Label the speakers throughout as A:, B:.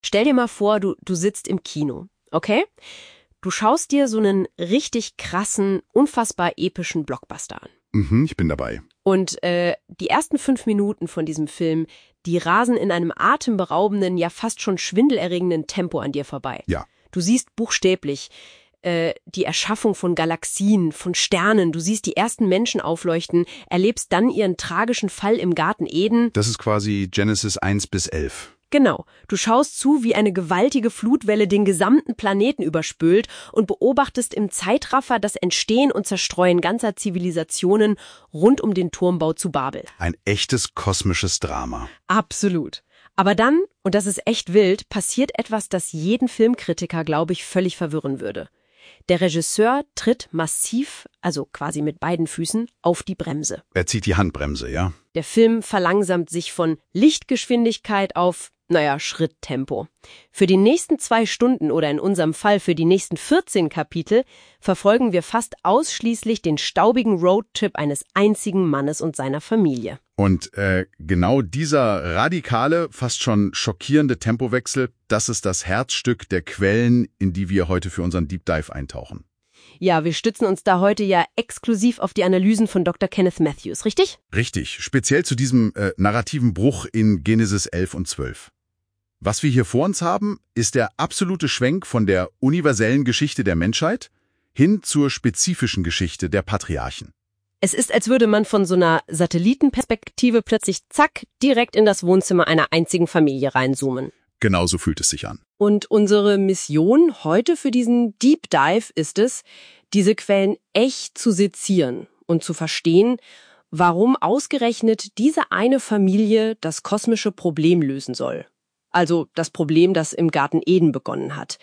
A: Stell dir mal vor, du sitzt im Kino, okay? Du schaust dir so einen richtig krassen, unfassbar epischen Blockbuster an.
B: Ich bin dabei.
A: Und die ersten 5 Minuten von diesem Film, die rasen in einem atemberaubenden, ja fast schon schwindelerregenden Tempo an dir vorbei.
B: Ja.
A: Du siehst buchstäblich die Erschaffung von Galaxien, von Sternen. Du siehst die ersten Menschen aufleuchten, erlebst dann ihren tragischen Fall im Garten Eden.
B: Das ist quasi Genesis 1-11.
A: Genau. Du schaust zu, wie eine gewaltige Flutwelle den gesamten Planeten überspült und beobachtest im Zeitraffer das Entstehen und Zerstreuen ganzer Zivilisationen rund um den Turmbau zu Babel.
B: Ein echtes kosmisches Drama.
A: Absolut. Aber dann, und das ist echt wild, passiert etwas, das jeden Filmkritiker, glaube ich, völlig verwirren würde. Der Regisseur tritt massiv, also quasi mit beiden Füßen, auf die Bremse.
B: Er zieht die Handbremse, ja?
A: Der Film verlangsamt sich von Lichtgeschwindigkeit auf, Schritttempo. Für die nächsten 2 Stunden oder in unserem Fall für die nächsten 14 Kapitel verfolgen wir fast ausschließlich den staubigen Roadtrip eines einzigen Mannes und seiner Familie.
B: Und genau dieser radikale, fast schon schockierende Tempowechsel, das ist das Herzstück der Quellen, in die wir heute für unseren Deep Dive eintauchen.
A: Ja, wir stützen uns da heute ja exklusiv auf die Analysen von Dr. Kenneth Matthews, richtig?
B: Richtig, speziell zu diesem narrativen Bruch in Genesis 11 und 12. Was wir hier vor uns haben, ist der absolute Schwenk von der universellen Geschichte der Menschheit hin zur spezifischen Geschichte der Patriarchen.
A: Es ist, als würde man von so einer Satellitenperspektive plötzlich zack direkt in das Wohnzimmer einer einzigen Familie reinzoomen.
B: Genauso fühlt es sich an.
A: Und unsere Mission heute für diesen Deep Dive ist es, diese Quellen echt zu sezieren und zu verstehen, warum ausgerechnet diese eine Familie das kosmische Problem lösen soll. Also das Problem, das im Garten Eden begonnen hat.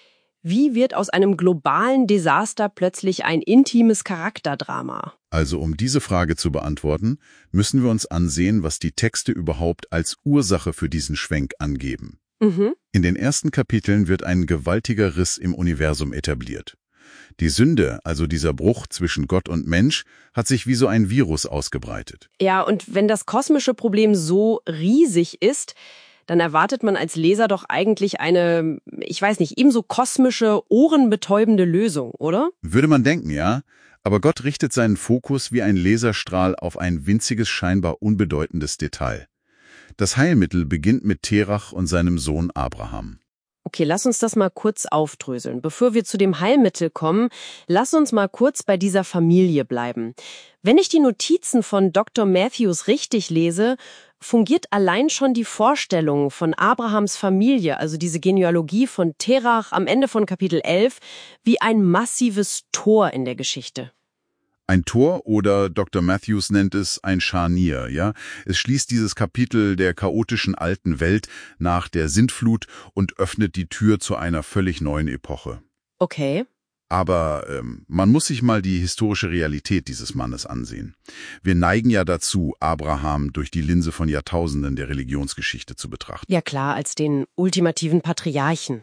A: Wie wird aus einem globalen Desaster plötzlich ein intimes Charakterdrama?
B: Also um diese Frage zu beantworten, müssen wir uns ansehen, was die Texte überhaupt als Ursache für diesen Schwenk angeben. In den ersten Kapiteln wird ein gewaltiger Riss im Universum etabliert. Die Sünde, also dieser Bruch zwischen Gott und Mensch, hat sich wie so ein Virus ausgebreitet.
A: Ja, und wenn das kosmische Problem so riesig ist, dann erwartet man als Leser doch eigentlich eine, ebenso kosmische, ohrenbetäubende Lösung, oder?
B: Würde man denken, ja. Aber Gott richtet seinen Fokus wie ein Laserstrahl auf ein winziges, scheinbar unbedeutendes Detail. Das Heilmittel beginnt mit Terach und seinem Sohn Abraham.
A: Okay, lass uns das mal kurz aufdröseln. Bevor wir zu dem Heilmittel kommen, lass uns mal kurz bei dieser Familie bleiben. Wenn ich die Notizen von Dr. Matthews richtig lese, fungiert allein schon die Vorstellung von Abrahams Familie, also diese Genealogie von Terach am Ende von Kapitel 11, wie ein massives Tor in der Geschichte.
B: Ein Tor oder Dr. Matthews nennt es ein Scharnier, ja? Es schließt dieses Kapitel der chaotischen alten Welt nach der Sintflut und öffnet die Tür zu einer völlig neuen Epoche.
A: Okay.
B: Aber man muss sich mal die historische Realität dieses Mannes ansehen. Wir neigen ja dazu, Abraham durch die Linse von Jahrtausenden der Religionsgeschichte zu betrachten.
A: Ja klar, als den ultimativen Patriarchen.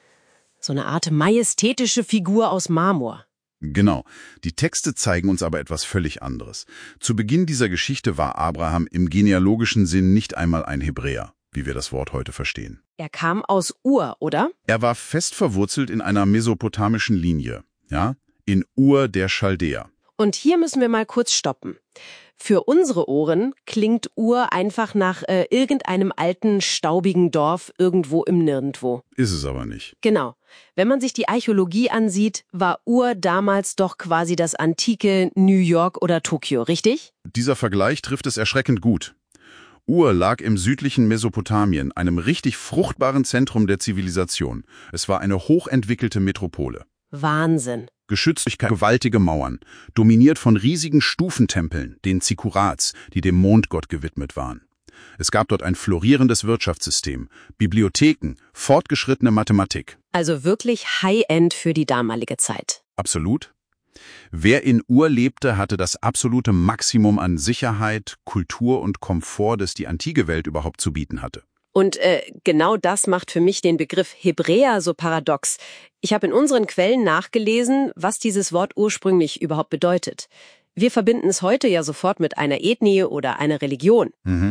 A: So eine Art majestätische Figur aus Marmor.
B: Genau. Die Texte zeigen uns aber etwas völlig anderes. Zu Beginn dieser Geschichte war Abraham im genealogischen Sinn nicht einmal ein Hebräer, wie wir das Wort heute verstehen.
A: Er kam aus Ur, oder?
B: Er war fest verwurzelt in einer mesopotamischen Linie, ja, in Ur der Chaldäer.
A: Und hier müssen wir mal kurz stoppen. Für unsere Ohren klingt Ur einfach nach irgendeinem alten, staubigen Dorf irgendwo im Nirgendwo.
B: Ist es aber nicht.
A: Genau. Wenn man sich die Archäologie ansieht, war Ur damals doch quasi das antike New York oder Tokio, richtig?
B: Dieser Vergleich trifft es erschreckend gut. Ur lag im südlichen Mesopotamien, einem richtig fruchtbaren Zentrum der Zivilisation. Es war eine hochentwickelte Metropole.
A: Wahnsinn.
B: Geschützt durch gewaltige Mauern, dominiert von riesigen Stufentempeln, den Zikurats, die dem Mondgott gewidmet waren. Es gab dort ein florierendes Wirtschaftssystem, Bibliotheken, fortgeschrittene Mathematik.
A: Also wirklich High-End für die damalige Zeit.
B: Absolut. Wer in Ur lebte, hatte das absolute Maximum an Sicherheit, Kultur und Komfort, das die antike Welt überhaupt zu bieten hatte.
A: Und genau das macht für mich den Begriff Hebräer so paradox. Ich habe in unseren Quellen nachgelesen, was dieses Wort ursprünglich überhaupt bedeutet. Wir verbinden es heute ja sofort mit einer Ethnie oder einer Religion.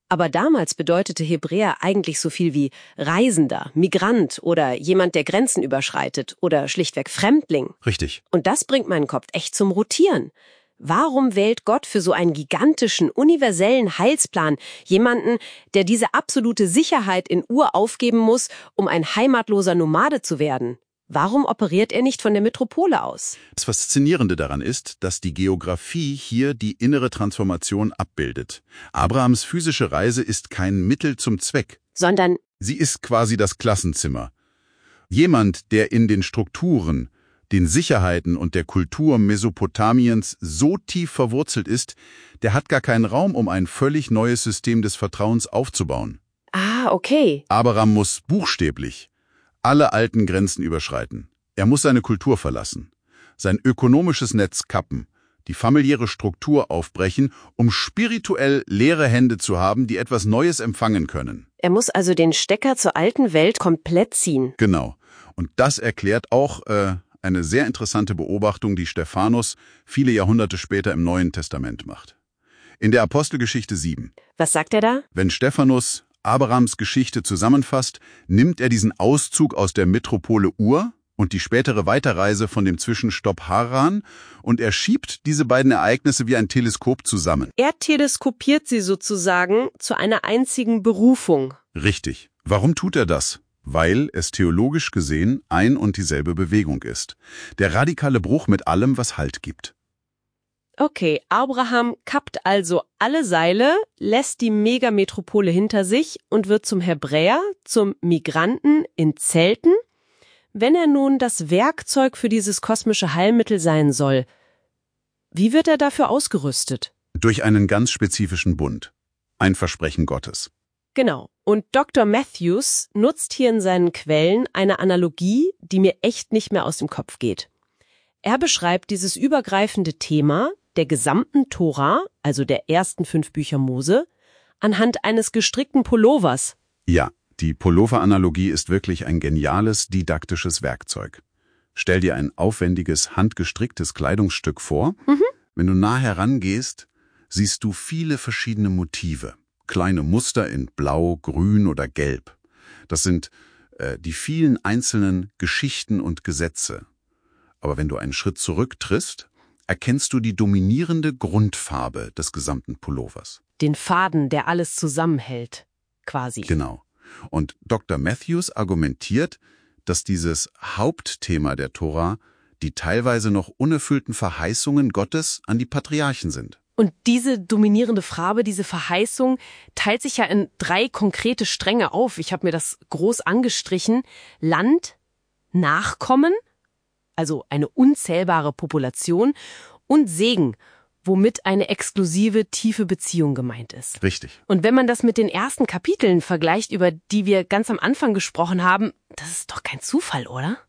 A: Aber damals bedeutete Hebräer eigentlich so viel wie Reisender, Migrant oder jemand, der Grenzen überschreitet oder schlichtweg Fremdling.
B: Richtig.
A: Und das bringt meinen Kopf echt zum Rotieren. Warum wählt Gott für so einen gigantischen, universellen Heilsplan jemanden, der diese absolute Sicherheit in Ur aufgeben muss, um ein heimatloser Nomade zu werden? Warum operiert er nicht von der Metropole aus?
B: Das Faszinierende daran ist, dass die Geografie hier die innere Transformation abbildet. Abrahams physische Reise ist kein Mittel zum Zweck,
A: Sondern
B: sie ist quasi das Klassenzimmer. Jemand, der in den Strukturen, den Sicherheiten und der Kultur Mesopotamiens so tief verwurzelt ist, der hat gar keinen Raum, um ein völlig neues System des Vertrauens aufzubauen.
A: okay.
B: Abraham muss buchstäblich alle alten Grenzen überschreiten. Er muss seine Kultur verlassen, sein ökonomisches Netz kappen, die familiäre Struktur aufbrechen, um spirituell leere Hände zu haben, die etwas Neues empfangen können.
A: Er muss also den Stecker zur alten Welt komplett ziehen.
B: Genau. Und das erklärt auch eine sehr interessante Beobachtung, die Stephanus viele Jahrhunderte später im Neuen Testament macht. In der Apostelgeschichte 7.
A: Was sagt er da?
B: Wenn Stephanus Abrahams Geschichte zusammenfasst, nimmt er diesen Auszug aus der Metropole Ur und die spätere Weiterreise von dem Zwischenstopp Haran und er schiebt diese beiden Ereignisse wie ein Teleskop zusammen.
A: Er teleskopiert sie sozusagen zu einer einzigen Berufung.
B: Richtig. Warum tut er das? Weil es theologisch gesehen ein und dieselbe Bewegung ist. Der radikale Bruch mit allem, was Halt gibt.
A: Okay, Abraham kappt also alle Seile, lässt die Megametropole hinter sich und wird zum Hebräer, zum Migranten in Zelten. Wenn er nun das Werkzeug für dieses kosmische Heilmittel sein soll, wie wird er dafür ausgerüstet?
B: Durch einen ganz spezifischen Bund. Ein Versprechen Gottes.
A: Genau. Und Dr. Matthews nutzt hier in seinen Quellen eine Analogie, die mir echt nicht mehr aus dem Kopf geht. Er beschreibt dieses übergreifende Thema der gesamten Tora, also der ersten 5 Bücher Mose, anhand eines gestrickten Pullovers.
B: Ja, die Pullover-Analogie ist wirklich ein geniales didaktisches Werkzeug. Stell dir ein aufwendiges, handgestricktes Kleidungsstück vor. Wenn du nah herangehst, siehst du viele verschiedene Motive. Kleine Muster in Blau, Grün oder Gelb. Das sind die vielen einzelnen Geschichten und Gesetze. Aber wenn du einen Schritt zurücktrittst, erkennst du die dominierende Grundfarbe des gesamten Pullovers.
A: Den Faden, der alles zusammenhält, quasi.
B: Genau. Und Dr. Matthews argumentiert, dass dieses Hauptthema der Tora die teilweise noch unerfüllten Verheißungen Gottes an die Patriarchen sind.
A: Und diese dominierende Farbe, diese Verheißung, teilt sich ja in 3 konkrete Stränge auf. Ich habe mir das groß angestrichen. Land, Nachkommen, also eine unzählbare Population, und Segen, womit eine exklusive, tiefe Beziehung gemeint ist.
B: Richtig.
A: Und wenn man das mit den ersten Kapiteln vergleicht, über die wir ganz am Anfang gesprochen haben, das ist doch kein Zufall, oder?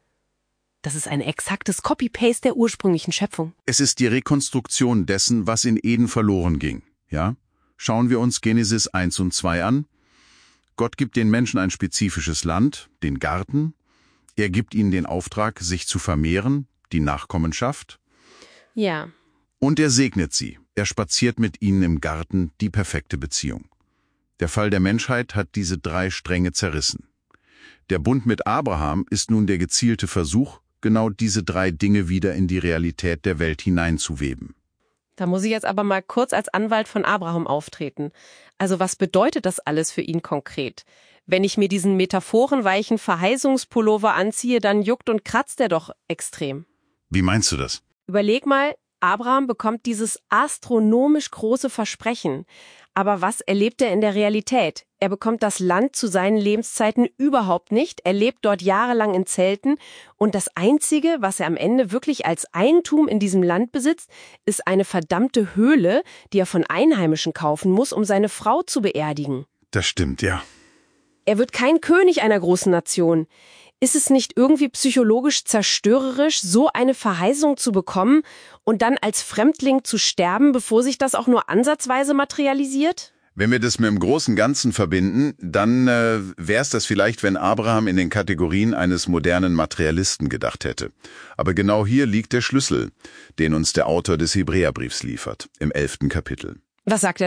A: Das ist ein exaktes Copy-Paste der ursprünglichen Schöpfung.
B: Es ist die Rekonstruktion dessen, was in Eden verloren ging. Ja? Schauen wir uns Genesis 1 und 2 an. Gott gibt den Menschen ein spezifisches Land, den Garten. Er gibt ihnen den Auftrag, sich zu vermehren, die Nachkommenschaft.
A: Ja.
B: Und er segnet sie. Er spaziert mit ihnen im Garten, die perfekte Beziehung. Der Fall der Menschheit hat diese 3 Stränge zerrissen. Der Bund mit Abraham ist nun der gezielte Versuch, genau diese 3 Dinge wieder in die Realität der Welt hineinzuweben.
A: Da muss ich jetzt aber mal kurz als Anwalt von Abraham auftreten. Also was bedeutet das alles für ihn konkret? Wenn ich mir diesen metaphorenweichen Verheißungspullover anziehe, dann juckt und kratzt er doch extrem.
B: Wie meinst du das?
A: Überleg mal, Abraham bekommt dieses astronomisch große Versprechen. Aber was erlebt er in der Realität? Er bekommt das Land zu seinen Lebenszeiten überhaupt nicht. Er lebt dort jahrelang in Zelten. Und das Einzige, was er am Ende wirklich als Eigentum in diesem Land besitzt, ist eine verdammte Höhle, die er von Einheimischen kaufen muss, um seine Frau zu beerdigen.
B: Das stimmt, ja.
A: Er wird kein König einer großen Nation. Ist es nicht irgendwie psychologisch zerstörerisch, so eine Verheißung zu bekommen und dann als Fremdling zu sterben, bevor sich das auch nur ansatzweise materialisiert?
B: Wenn wir das mit dem großen Ganzen verbinden, dann wäre es das vielleicht, wenn Abraham in den Kategorien eines modernen Materialisten gedacht hätte. Aber genau hier liegt der Schlüssel, den uns der Autor des Hebräerbriefs liefert, im 11. Kapitel.
A: Was sagt er da?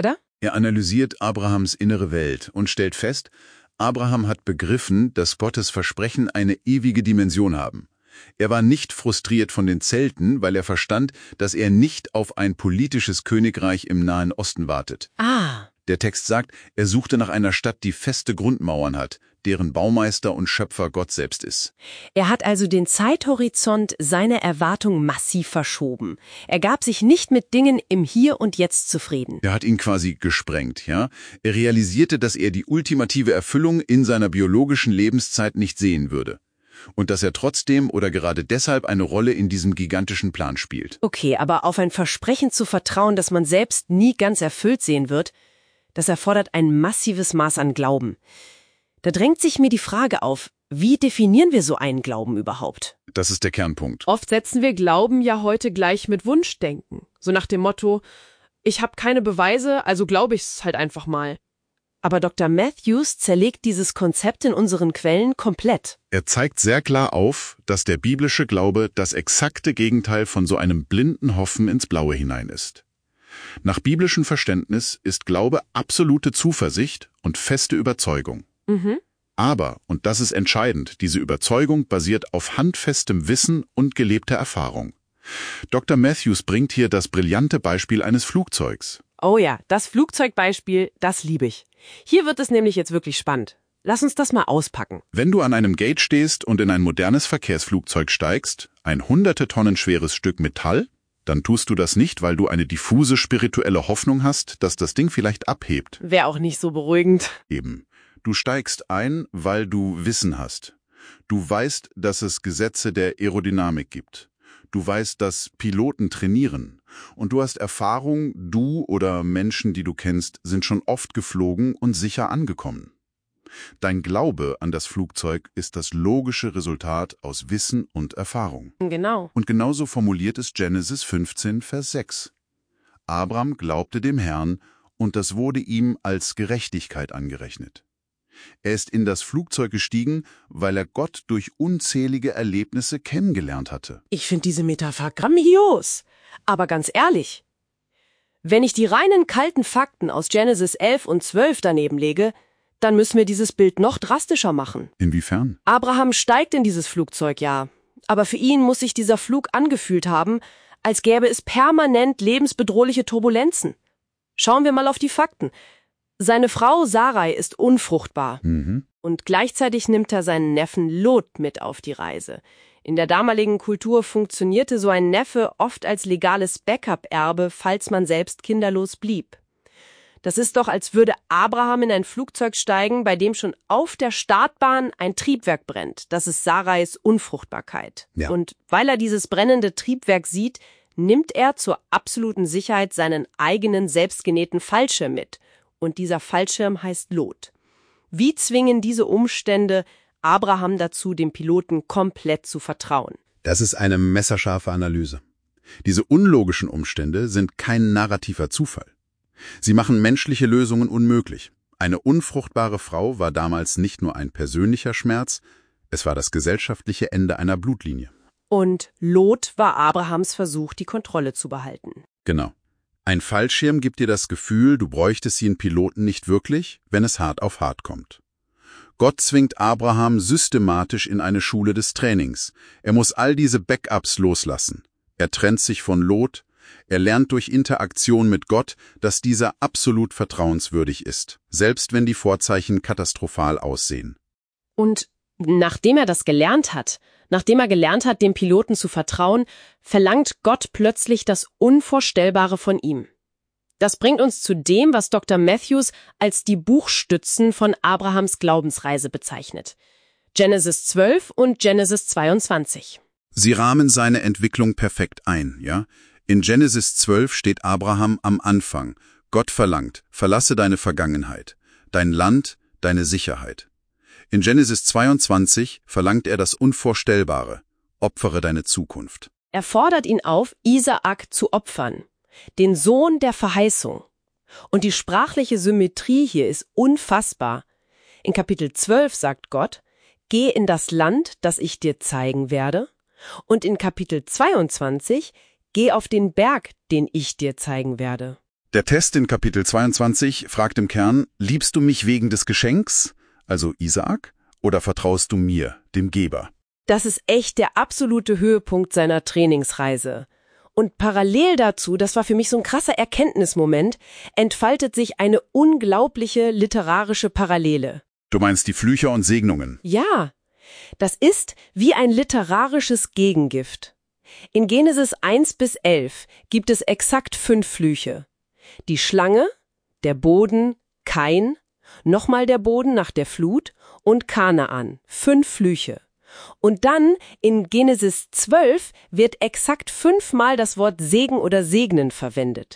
B: Er analysiert Abrahams innere Welt und stellt fest, Abraham hat begriffen, dass Gottes Versprechen eine ewige Dimension haben. Er war nicht frustriert von den Zelten, weil er verstand, dass er nicht auf ein politisches Königreich im Nahen Osten wartet. Der Text sagt, er suchte nach einer Stadt, die feste Grundmauern hat, deren Baumeister und Schöpfer Gott selbst ist.
A: Er hat also den Zeithorizont seiner Erwartung massiv verschoben. Er gab sich nicht mit Dingen im Hier und Jetzt zufrieden.
B: Er hat ihn quasi gesprengt, ja? Er realisierte, dass er die ultimative Erfüllung in seiner biologischen Lebenszeit nicht sehen würde. Und dass er trotzdem oder gerade deshalb eine Rolle in diesem gigantischen Plan spielt.
A: Okay, aber auf ein Versprechen zu vertrauen, das man selbst nie ganz erfüllt sehen wird, das erfordert ein massives Maß an Glauben. Da drängt sich mir die Frage auf, wie definieren wir so einen Glauben überhaupt?
B: Das ist der Kernpunkt.
C: Oft setzen wir Glauben ja heute gleich mit Wunschdenken. So nach dem Motto, ich habe keine Beweise, also glaube ich es halt einfach mal.
A: Aber Dr. Matthews zerlegt dieses Konzept in unseren Quellen komplett.
B: Er zeigt sehr klar auf, dass der biblische Glaube das exakte Gegenteil von so einem blinden Hoffen ins Blaue hinein ist. Nach biblischem Verständnis ist Glaube absolute Zuversicht und feste Überzeugung. Aber, und das ist entscheidend, diese Überzeugung basiert auf handfestem Wissen und gelebter Erfahrung. Dr. Matthews bringt hier das brillante Beispiel eines Flugzeugs.
A: Oh ja, das Flugzeugbeispiel, das liebe ich. Hier wird es nämlich jetzt wirklich spannend. Lass uns das mal auspacken.
B: Wenn du an einem Gate stehst und in ein modernes Verkehrsflugzeug steigst, ein hunderte Tonnen schweres Stück Metall, dann tust du das nicht, weil du eine diffuse spirituelle Hoffnung hast, dass das Ding vielleicht abhebt.
A: Wäre auch nicht so beruhigend.
B: Eben. Du steigst ein, weil du Wissen hast. Du weißt, dass es Gesetze der Aerodynamik gibt. Du weißt, dass Piloten trainieren. Und du hast Erfahrung, du oder Menschen, die du kennst, sind schon oft geflogen und sicher angekommen. Dein Glaube an das Flugzeug ist das logische Resultat aus Wissen und Erfahrung.
A: Genau.
B: Und genauso formuliert es Genesis 15, Vers 6. Abram glaubte dem Herrn, und das wurde ihm als Gerechtigkeit angerechnet. Er ist in das Flugzeug gestiegen, weil er Gott durch unzählige Erlebnisse kennengelernt hatte.
A: Ich finde diese Metapher grandios. Aber ganz ehrlich, wenn ich die reinen kalten Fakten aus Genesis 11 und 12 daneben lege, dann müssen wir dieses Bild noch drastischer machen.
B: Inwiefern?
A: Abraham steigt in dieses Flugzeug, ja. Aber für ihn muss sich dieser Flug angefühlt haben, als gäbe es permanent lebensbedrohliche Turbulenzen. Schauen wir mal auf die Fakten. Seine Frau Sarai ist unfruchtbar. Und gleichzeitig nimmt er seinen Neffen Lot mit auf die Reise. In der damaligen Kultur funktionierte so ein Neffe oft als legales Backup-Erbe, falls man selbst kinderlos blieb. Das ist doch, als würde Abraham in ein Flugzeug steigen, bei dem schon auf der Startbahn ein Triebwerk brennt. Das ist Sarais Unfruchtbarkeit.
B: Ja.
A: Und weil er dieses brennende Triebwerk sieht, nimmt er zur absoluten Sicherheit seinen eigenen selbstgenähten Fallschirm mit. Und dieser Fallschirm heißt Lot. Wie zwingen diese Umstände Abraham dazu, dem Piloten komplett zu vertrauen?
B: Das ist eine messerscharfe Analyse. Diese unlogischen Umstände sind kein narrativer Zufall. Sie machen menschliche Lösungen unmöglich. Eine unfruchtbare Frau war damals nicht nur ein persönlicher Schmerz, es war das gesellschaftliche Ende einer Blutlinie.
A: Und Lot war Abrahams Versuch, die Kontrolle zu behalten.
B: Genau. Ein Fallschirm gibt dir das Gefühl, du bräuchtest den Piloten nicht wirklich, wenn es hart auf hart kommt. Gott zwingt Abraham systematisch in eine Schule des Trainings. Er muss all diese Backups loslassen. Er trennt sich von Lot. Er lernt durch Interaktion mit Gott, dass dieser absolut vertrauenswürdig ist, selbst wenn die Vorzeichen katastrophal aussehen.
A: Und nachdem er das gelernt hat, nachdem er gelernt hat, dem Piloten zu vertrauen, verlangt Gott plötzlich das Unvorstellbare von ihm. Das bringt uns zu dem, was Dr. Matthews als die Buchstützen von Abrahams Glaubensreise bezeichnet. Genesis 12 und Genesis 22.
B: Sie rahmen seine Entwicklung perfekt ein, ja? In Genesis 12 steht Abraham am Anfang. Gott verlangt, verlasse deine Vergangenheit, dein Land, deine Sicherheit. In Genesis 22 verlangt er das Unvorstellbare, opfere deine Zukunft.
A: Er fordert ihn auf, Isaak zu opfern, den Sohn der Verheißung. Und die sprachliche Symmetrie hier ist unfassbar. In Kapitel 12 sagt Gott, geh in das Land, das ich dir zeigen werde. Und in Kapitel 22, geh auf den Berg, den ich dir zeigen werde.
B: Der Test in Kapitel 22 fragt im Kern, liebst du mich wegen des Geschenks, also Isaak, oder vertraust du mir, dem Geber?
A: Das ist echt der absolute Höhepunkt seiner Trainingsreise. Und parallel dazu, das war für mich so ein krasser Erkenntnismoment, entfaltet sich eine unglaubliche literarische Parallele.
B: Du meinst die Flüche und Segnungen?
A: Ja, das ist wie ein literarisches Gegengift. In Genesis 1-11 gibt es exakt 5 Flüche. Die Schlange, der Boden, Kain, nochmal der Boden nach der Flut und Kanaan. 5 Flüche. Und dann in Genesis 12 wird exakt 5-mal das Wort Segen oder Segnen verwendet.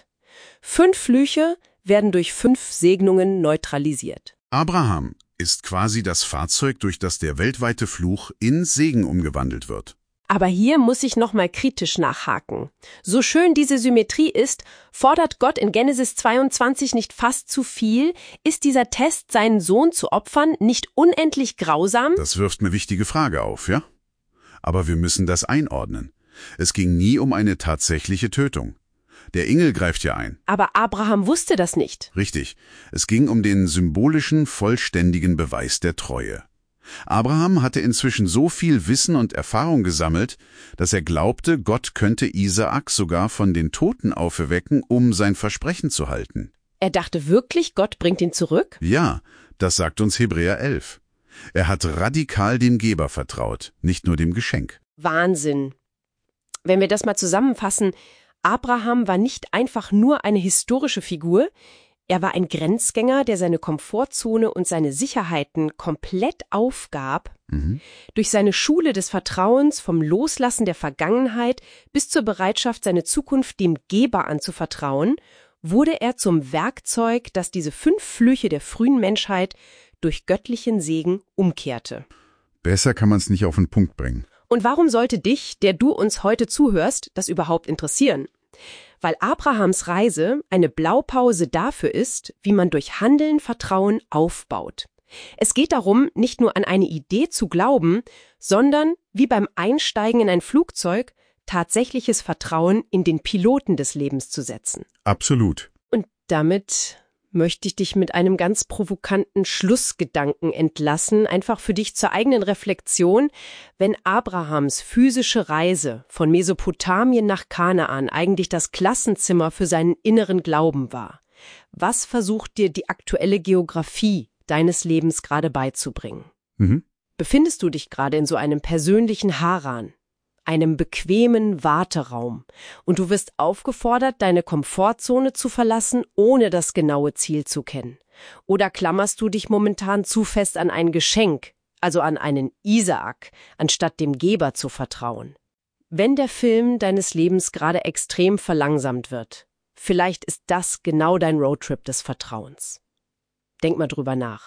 A: 5 Flüche werden durch 5 Segnungen neutralisiert.
B: Abraham ist quasi das Fahrzeug, durch das der weltweite Fluch in Segen umgewandelt wird.
A: Aber hier muss ich nochmal kritisch nachhaken. So schön diese Symmetrie ist, fordert Gott in Genesis 22 nicht fast zu viel? Ist dieser Test, seinen Sohn zu opfern, nicht unendlich grausam?
B: Das wirft eine wichtige Frage auf, ja? Aber wir müssen das einordnen. Es ging nie um eine tatsächliche Tötung. Der Engel greift ja ein.
A: Aber Abraham wusste das nicht.
B: Richtig. Es ging um den symbolischen, vollständigen Beweis der Treue. Abraham hatte inzwischen so viel Wissen und Erfahrung gesammelt, dass er glaubte, Gott könnte Isaak sogar von den Toten auferwecken, um sein Versprechen zu halten.
A: Er dachte wirklich, Gott bringt ihn zurück?
B: Ja, das sagt uns Hebräer 11. Er hat radikal dem Geber vertraut, nicht nur dem Geschenk.
A: Wahnsinn. Wenn wir das mal zusammenfassen, Abraham war nicht einfach nur eine historische Figur, er war ein Grenzgänger, der seine Komfortzone und seine Sicherheiten komplett aufgab. Durch seine Schule des Vertrauens, vom Loslassen der Vergangenheit bis zur Bereitschaft, seine Zukunft dem Geber anzuvertrauen, wurde er zum Werkzeug, das diese 5 Flüche der frühen Menschheit durch göttlichen Segen umkehrte.
B: Besser kann man es nicht auf den Punkt bringen.
A: Und warum sollte dich, der du uns heute zuhörst, das überhaupt interessieren? Weil Abrahams Reise eine Blaupause dafür ist, wie man durch Handeln Vertrauen aufbaut. Es geht darum, nicht nur an eine Idee zu glauben, sondern, wie beim Einsteigen in ein Flugzeug, tatsächliches Vertrauen in den Piloten des Lebens zu setzen.
B: Absolut.
A: Und damit möchte ich dich mit einem ganz provokanten Schlussgedanken entlassen, einfach für dich zur eigenen Reflexion. Wenn Abrahams physische Reise von Mesopotamien nach Kanaan eigentlich das Klassenzimmer für seinen inneren Glauben war, was versucht dir die aktuelle Geografie deines Lebens gerade beizubringen? Befindest du dich gerade in so einem persönlichen Haran, einem bequemen Warteraum, und du wirst aufgefordert, deine Komfortzone zu verlassen, ohne das genaue Ziel zu kennen? Oder klammerst du dich momentan zu fest an ein Geschenk, also an einen Isaak, anstatt dem Geber zu vertrauen? Wenn der Film deines Lebens gerade extrem verlangsamt wird, vielleicht ist das genau dein Roadtrip des Vertrauens. Denk mal drüber nach.